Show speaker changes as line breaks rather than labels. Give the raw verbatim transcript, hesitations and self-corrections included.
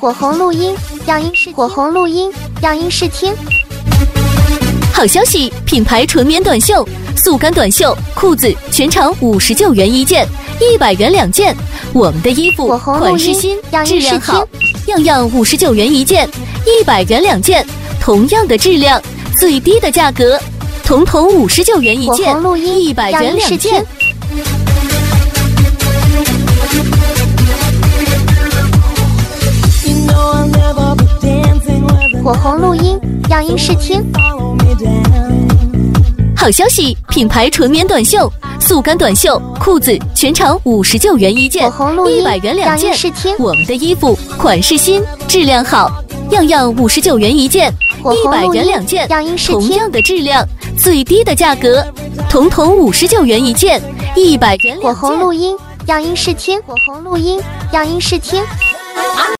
火红录音，样音试火红录音，样音试听。
好消息！品牌纯棉短袖、速干短袖、裤子全场五十九元一件，一百元两件。我们的衣服款式新，质量好，样样五十九元一件，一百元两件。同样的质量，最低的价格，统统五十九元一件，一百元两件。
火红录音，样音试听。
好消息！品牌纯棉短袖、速干短袖、裤子全场五十九元一件，一百元两件。我们的衣服款式新，质量好，样样五十九元一件，一百元两件。同样的质量，最低的价格，统统五十九元一件，一百元两件。
火红录音，样音试听。火红录音，样音试听。